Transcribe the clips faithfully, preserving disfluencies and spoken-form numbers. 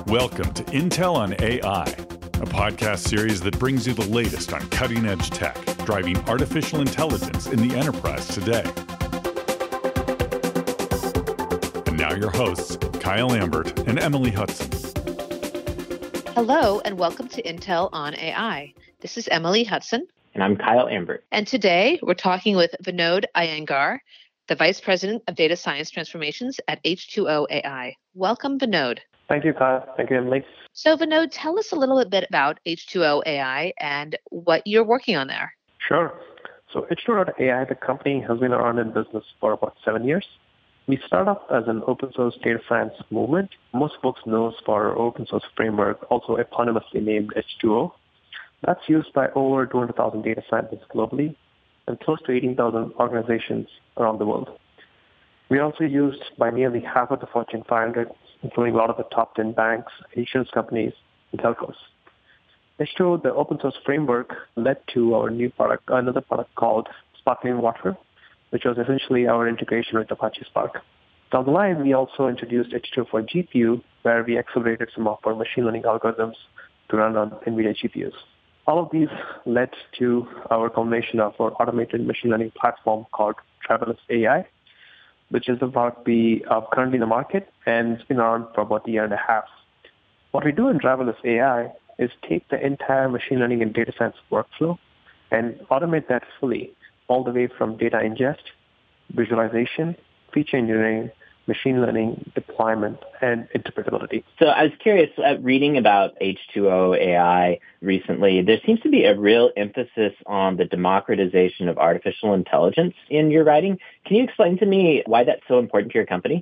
Welcome to Intel on A I, a podcast series that brings you the latest on cutting-edge tech, driving artificial intelligence in the enterprise today. And now your hosts, Kyle Ambert and Emily Hudson. Hello, and welcome to Intel on A I. This is Emily Hudson. And I'm Kyle Ambert. And today we're talking with Vinod Iyengar, the Vice President of Data Science Transformations at H two O A I. Welcome, Vinod. Thank you, Kyle. Thank you, Emily. So, Vinod, tell us a little bit about H two O A I and what you're working on there. Sure. So H two O A I, the company, has been around in business for about seven years. We started off as an open source data science movement. Most folks know us for our open source framework, also eponymously named H two O. That's used by over two hundred thousand data scientists globally and close to eighteen thousand organizations around the world. We're also used by nearly half of the Fortune five hundred, including a lot of the top ten banks, insurance companies, and telcos. H two O, the open source framework, led to our new product, another product called Sparkling Water, which was essentially our integration with Apache Spark. Down the line, we also introduced H two O for G P U, where we accelerated some of our machine learning algorithms to run on NVIDIA G P Us. All of these led to our combination of our automated machine learning platform called Driverless A I, which is the product we are currently in the market and it's been around for about a year and a half. What we do in Driverless A I is take the entire machine learning and data science workflow and automate that fully, all the way from data ingest, visualization, feature engineering, machine learning, deployment, and interpretability. So I was curious, uh, reading about H two O A I recently, there seems to be a real emphasis on the democratization of artificial intelligence in your writing. Can you explain to me why that's so important to your company?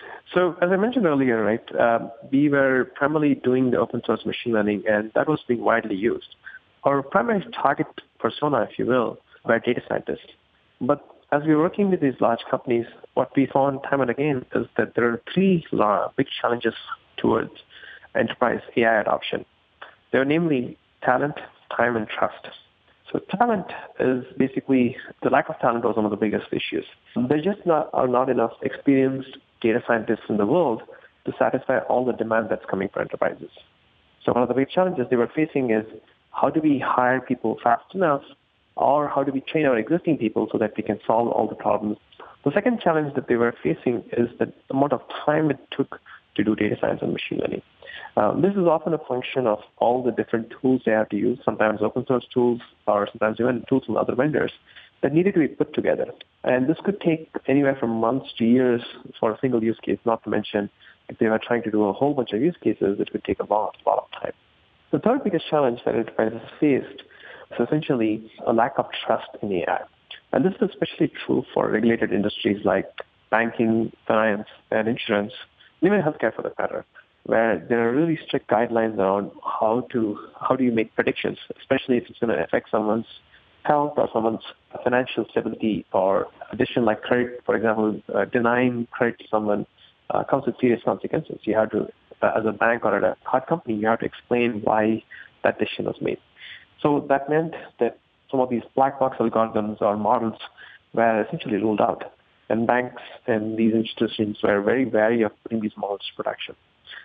So as I mentioned earlier, right, um, we were primarily doing the open source machine learning, and that was being widely used. Our primary target persona, if you will, were data scientists. But as we were working with these large companies, what we found time and again is that there are three uh, big challenges towards enterprise A I adoption. They are namely talent, time, and trust. So talent is basically, the lack of talent was one of the biggest issues. There just not, are not enough experienced data scientists in the world to satisfy all the demand that's coming for enterprises. So one of the big challenges they were facing is, how do we hire people fast enough, or how do we train our existing people so that we can solve all the problems? The second challenge that they were facing is the amount of time it took to do data science and machine learning. Um, this is often a function of all the different tools they have to use, sometimes open source tools or sometimes even tools from other vendors that needed to be put together. And this could take anywhere from months to years for a single use case, not to mention if they were trying to do a whole bunch of use cases, it would take a lot, a lot of time. The third biggest challenge that enterprises faced is essentially a lack of trust in A I. And this is especially true for regulated industries like banking, finance, and insurance, and even healthcare for that matter, where there are really strict guidelines around how to how do you make predictions, especially if it's going to affect someone's health or someone's financial stability, or addition like credit, for example, uh, denying credit to someone uh, comes with serious consequences. You have to, uh, as a bank or at a card company, you have to explain why that decision was made. So that meant that some of these black box algorithms or models were essentially ruled out. And banks and these institutions were very wary of putting these models to production.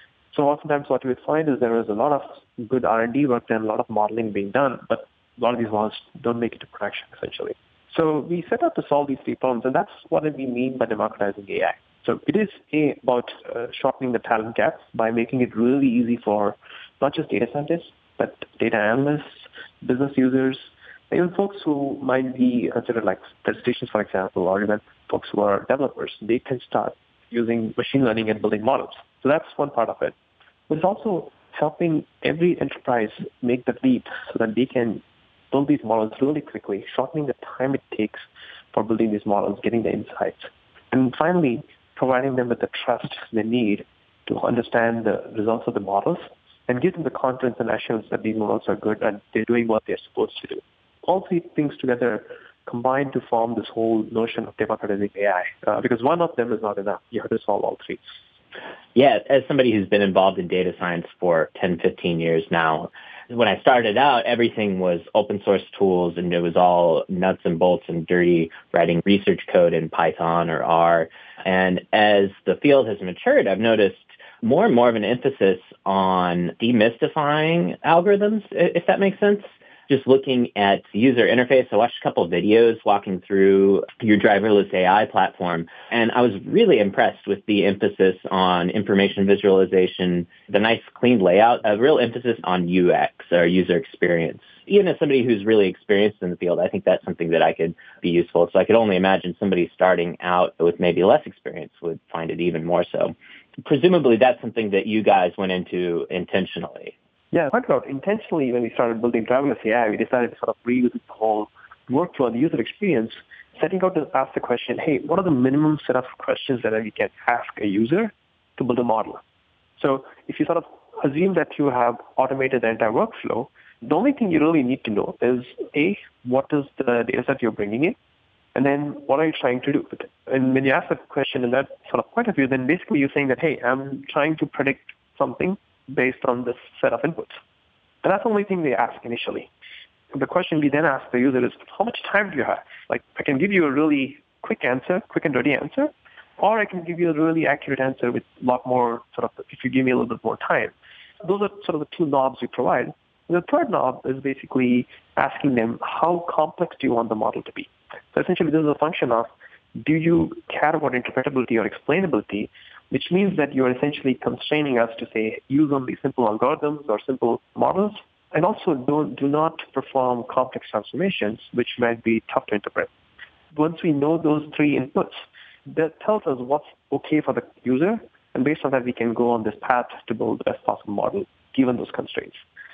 So oftentimes what we would find is there was a lot of good R and D work done, a lot of modeling being done, but a lot of these models don't make it to production, essentially. So we set out to solve these three problems, and that's what we mean by democratizing A I. So it is a, about uh, shortening the talent gap by making it really easy for not just data scientists, but data analysts, business users, even folks who might be considered like statisticians, for example, or even folks who are developers. They can start using machine learning and building models. So that's one part of it. But it's also helping every enterprise make the leap so that they can build these models really quickly, shortening the time it takes for building these models, getting the insights. And finally, providing them with the trust they need to understand the results of the models and give them the confidence and assurance that these models are good and they're doing what they're supposed to do. All three things together combine to form this whole notion of democratizing A I, uh, because one of them is not enough. You have to solve all three. Yeah, as somebody who's been involved in data science for ten, fifteen years now, when I started out, everything was open source tools, and it was all nuts and bolts and dirty writing research code in Python or R. And as the field has matured, I've noticed more and more of an emphasis on demystifying algorithms, if that makes sense. Just looking at user interface, I watched a couple of videos walking through your driverless A I platform, and I was really impressed with the emphasis on information visualization, the nice clean layout, a real emphasis on U X, or user experience. Even as somebody who's really experienced in the field, I think that's something that I could be useful. So I could only imagine somebody starting out with maybe less experience would find it even more so. Presumably that's something that you guys went into intentionally. Yeah, quite about intentionally when we started building driverless A I, we decided to sort of revisit the whole workflow and the user experience, setting out to ask the question, hey, what are the minimum set of questions that we can ask a user to build a model? So if you sort of assume that you have automated the entire workflow, the only thing you really need to know is, A, what is the data set you're bringing in? And then what are you trying to do with it? And when you ask that question in that sort of point of view, then basically you're saying that, hey, I'm trying to predict something based on this set of inputs. And that's the only thing they ask initially. The question we then ask the user is, how much time do you have? Like, I can give you a really quick answer, quick and dirty answer, or I can give you a really accurate answer with a lot more sort of, if you give me a little bit more time. Those are sort of the two knobs we provide. And the third knob is basically asking them, how complex do you want the model to be? So essentially, this is a function of, do you care about interpretability or explainability, which means that you're essentially constraining us to say, use only simple algorithms or simple models, and also don't, do not perform complex transformations, which might be tough to interpret. Once we know those three inputs, that tells us what's okay for the user, and based on that, we can go on this path to build the best possible model, given those constraints.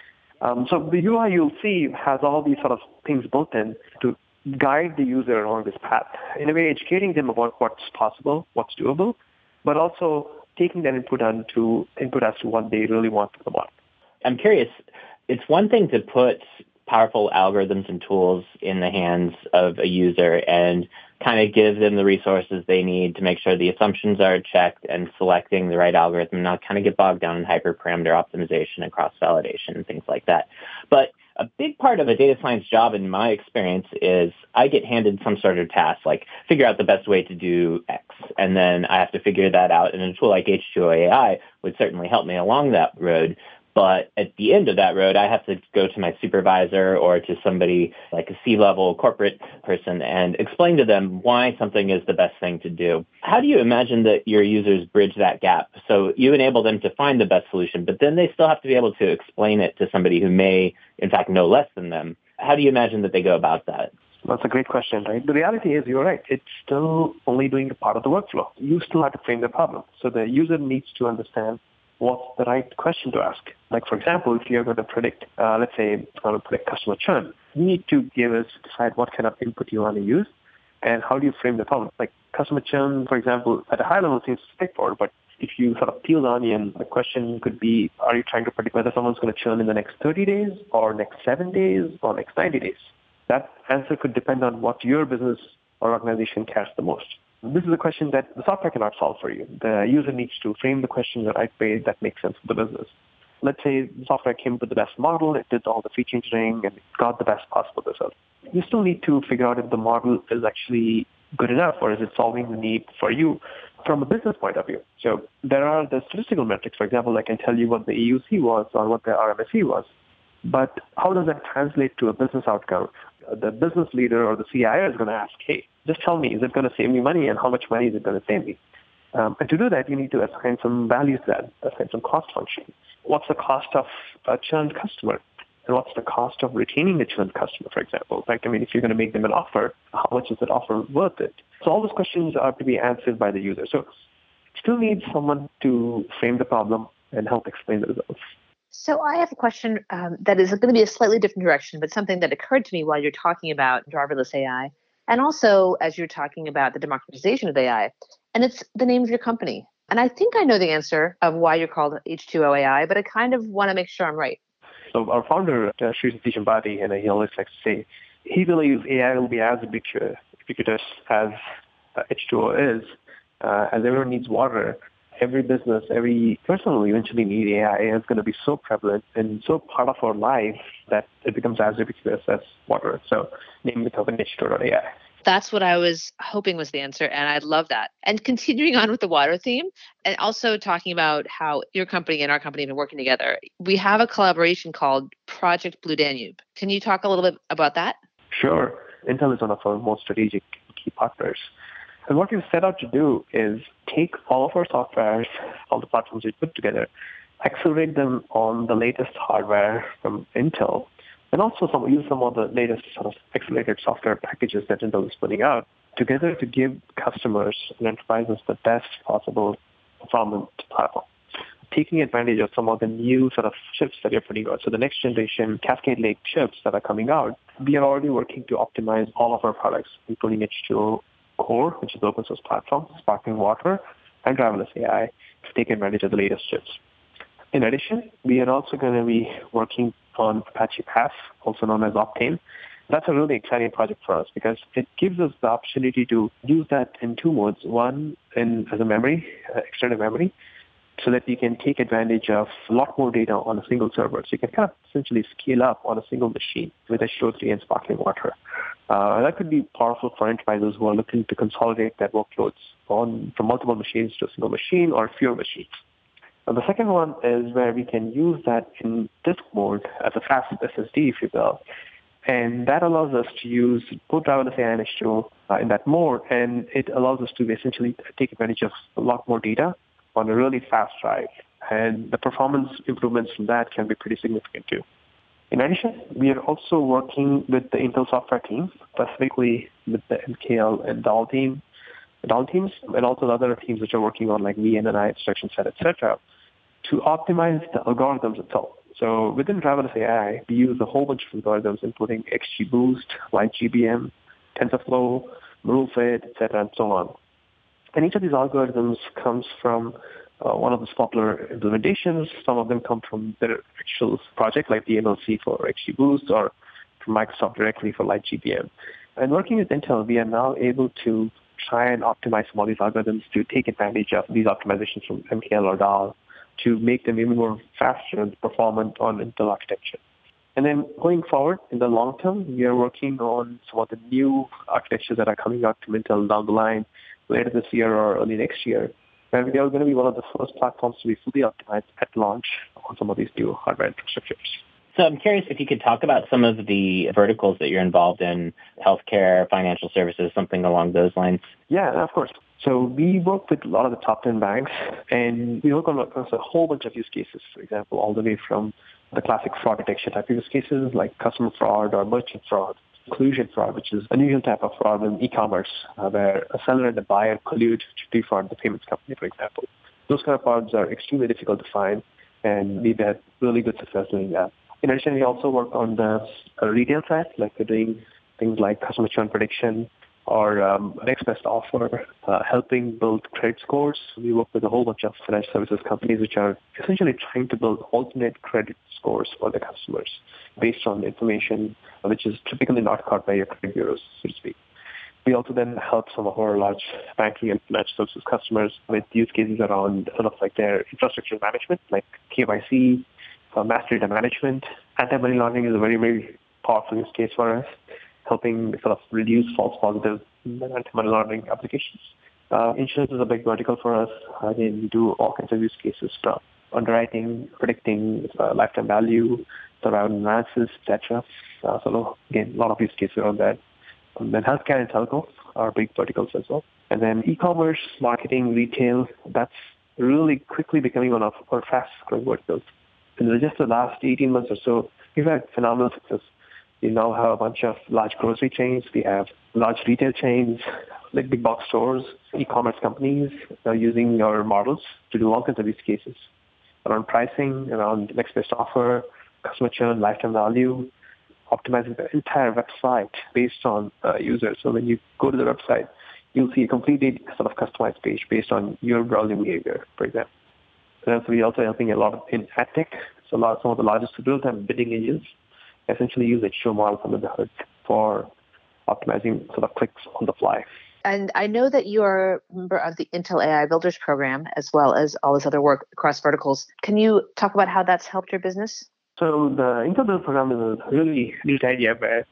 Um, so the U I you'll see has all these sort of things built in to guide the user along this path, in a way educating them about what's possible, what's doable, but also taking that input on to input as to what they really want from the model. I'm curious, it's one thing to put powerful algorithms and tools in the hands of a user and kind of give them the resources they need to make sure the assumptions are checked and selecting the right algorithm, not kind of get bogged down in hyperparameter optimization and cross-validation and things like that. But a big part of a data science job, in my experience, is I get handed some sort of task, like figure out the best way to do X, and then I have to figure that out. And a tool like H two O A I would certainly help me along that road. But at the end of that road, I have to go to my supervisor or to somebody like a C-level corporate person and explain to them why something is the best thing to do. How do you imagine that your users bridge that gap? So you enable them to find the best solution, but then they still have to be able to explain it to somebody who may, in fact, know less than them. How do you imagine that they go about that? That's a great question, right? The reality is, you're right. It's still only doing a part of the workflow. You still have to frame the problem. So the user needs to understand what's the right question to ask. Like, for example, if you're going to predict, uh, let's say, it's going to predict customer churn, you need to give us, decide what kind of input you want to use and how do you frame the problem. Like, customer churn, for example, at a high level seems straightforward, but if you sort of peel the onion, the question could be, are you trying to predict whether someone's going to churn in the next thirty days or next seven days or next ninety days? That answer could depend on what your business or organization cares the most. This is a question that the software cannot solve for you. The user needs to frame the question in the right way that makes sense for the business. Let's say the software came up with the best model, it did all the feature engineering, and it got the best possible result. You still need to figure out if the model is actually good enough, or is it solving the need for you from a business point of view. So there are the statistical metrics. For example, I can tell you what the E U C was or what the R M S E was. But how does that translate to a business outcome? The business leader or the C I O is going to ask, hey, just tell me, is it going to save me money, and how much money is it going to save me? Um, and to do that, you need to assign some values to that, assign some cost function. What's the cost of a churned customer? And what's the cost of retaining a churned customer, for example? Like, I mean, if you're going to make them an offer, how much is that offer worth it? So all those questions are to be answered by the user. So still need someone to frame the problem and help explain the results. So I have a question um, that is going to be a slightly different direction, but something that occurred to me while you're talking about driverless A I, and also as you're talking about the democratization of A I, and it's the name of your company. And I think I know the answer of why you're called H two O A I, but I kind of want to make sure I'm right. So our founder, uh, Sri Satish Ambati, and he always likes to say, he believes A I will be as ubiquitous, ubiquitous as uh, H two O is, uh, as everyone needs water. Every business, every person will eventually need A I. It's going to be so prevalent and so part of our life that it becomes as ubiquitous as water. So name the company H two O A I. That's what I was hoping was the answer, and I love that. And continuing on with the water theme, and also talking about how your company and our company have been working together, we have a collaboration called Project Blue Danube. Can you talk a little bit about that? Sure. Intel is one of our most strategic key partners. And what we've set out to do is take all of our softwares, all the platforms we put together, accelerate them on the latest hardware from Intel, and also some, use some of the latest sort of accelerated software packages that Intel is putting out together to give customers and enterprises the best possible performance platform, taking advantage of some of the new sort of chips that you're putting out. So the next generation Cascade Lake chips that are coming out, we are already working to optimize all of our products, including H two O Core, which is the open source platform, Sparkling Water, and Driverless A I to take advantage of the latest chips. In addition, we are also going to be working on Apache Pass, also known as Optane. That's a really exciting project for us because it gives us the opportunity to use that in two modes. One, in as a memory, uh, external memory, so that you can take advantage of a lot more data on a single server. So you can kind of essentially scale up on a single machine with H two O three and Sparkling Water. Uh, that could be powerful for enterprises who are looking to consolidate their workloads on from multiple machines to a single machine or fewer machines. And the second one is where we can use that in disk mode as a fast S S D, if you will. And that allows us to use both Driverless A I and H two O uh, in that mode, and it allows us to essentially take advantage of a lot more data on a really fast drive. And the performance improvements from that can be pretty significant too. In addition, we are also working with the Intel software team, specifically with the M K L and D A L team, the D A L teams, and also the other teams which are working on like V N N I, instruction set, et cetera, to optimize the algorithms itself. So within Driverless A I, we use a whole bunch of algorithms, including XGBoost, LightGBM, TensorFlow, MeruFit, et cetera, and so on. And each of these algorithms comes from uh, one of those popular implementations. Some of them come from their actual project, like the M L C for XGBoost or from Microsoft directly for LightGBM. And working with Intel, we are now able to try and optimize some of these algorithms to take advantage of these optimizations from M K L or D A L to make them even more faster and performant on Intel architecture. And then going forward in the long term, we are working on some of the new architectures that are coming out from Intel down the line later this year or early next year. And we are going to be one of the first platforms to be fully optimized at launch on some of these new hardware infrastructures. So I'm curious if you could talk about some of the verticals that you're involved in, healthcare, financial services, something along those lines. Yeah, of course. So we work with a lot of the top ten banks, and we work on a whole bunch of use cases, for example, all the way from the classic fraud detection type of use cases like customer fraud or merchant fraud, collusion fraud, which is a new type of fraud in e-commerce uh, where a seller and a buyer collude to defraud the payments company, for example. Those kind of frauds are extremely difficult to find, and we've had really good success doing that. In addition, we also work on the uh, retail side, like we're doing things like customer churn prediction or um, next best offer, uh, helping build credit scores. We work with a whole bunch of financial services companies which are essentially trying to build alternate credit scores for their customers based on information which is typically not caught by your credit bureaus, so to speak. We also then help some of our large banking and financial services customers with use cases around sort of like their infrastructure management, like K Y C, uh, master data management. Anti-money laundering is a very, very powerful use case for us, helping sort of reduce false positives in anti-money laundering applications. Uh, insurance is a big vertical for us. Again, we do all kinds of use cases from underwriting, predicting uh, lifetime value, surround analysis, et cetera. Uh, so again, a lot of use cases around that. And then healthcare and telco are big verticals as well. And then e-commerce, marketing, retail, that's really quickly becoming one of our fast-growing verticals. In just the last eighteen months or so, we've had phenomenal success. We now have a bunch of large grocery chains. We have large retail chains, like big box stores, e-commerce companies are using our models to do all kinds of use cases around pricing, around next best offer, customer churn, lifetime value, optimizing the entire website based on uh, users. So when you go to the website, you'll see a completely sort of customized page based on your browsing behavior, for example. And so we're also helping a lot in ad tech. So a lot, some of the largest real-time bidding engines essentially use H two O models under the hood for optimizing sort of clicks on the fly. And I know that you are a member of the Intel A I Builders Program, as well as all this other work across verticals. Can you talk about how that's helped your business? So the Intel Builders Program is a really neat idea where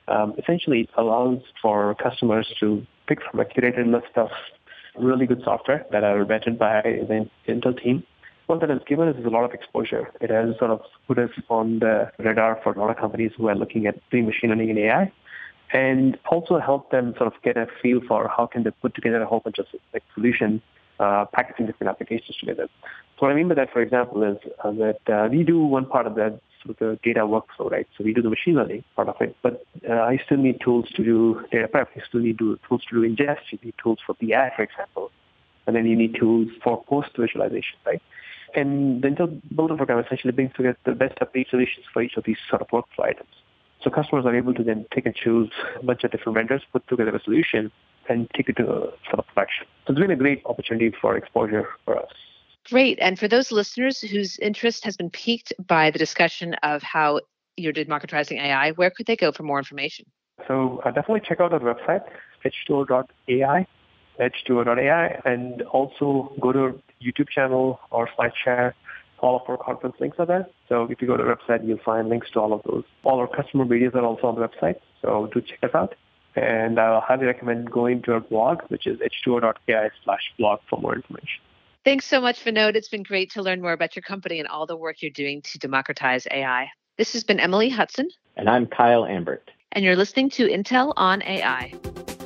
Um, essentially, it allows for customers to pick from a curated list of really good software that are vetted by the Intel team. What that has given us is a lot of exposure. It has sort of put us on the radar for a lot of companies who are looking at doing machine learning and A I, and also help them sort of get a feel for how can they put together a whole bunch of like solutions, uh, packaging different applications together. So what I mean by that, for example, is uh, that uh, we do one part of that sort of the data workflow, right? So we do the machine learning part of it, but uh, I still need tools to do data prep. I still need to, tools to do ingest. You need tools for B I, for example, and then you need tools for post-visualization, right? And the Intel Builder program essentially brings together the best of breed solutions for each of these sort of workflow items. So customers are able to then pick and choose a bunch of different vendors, put together a solution, and take it to sort of production. So it's been a great opportunity for exposure for us. Great. And for those listeners whose interest has been piqued by the discussion of how you're democratizing A I, where could they go for more information? So uh, definitely check out our website, H two O dot A I. H two O dot A I, and also go to our YouTube channel or SlideShare. All of our conference links are there. So if you go to the website, you'll find links to all of those. All our customer videos are also on the website, so do check us out. And I highly recommend going to our blog, which is H two O dot A I slash blog for more information. Thanks so much, Vinod. It's been great to learn more about your company and all the work you're doing to democratize A I. This has been Emily Hudson. And I'm Kyle Ambert. And you're listening to Intel on A I.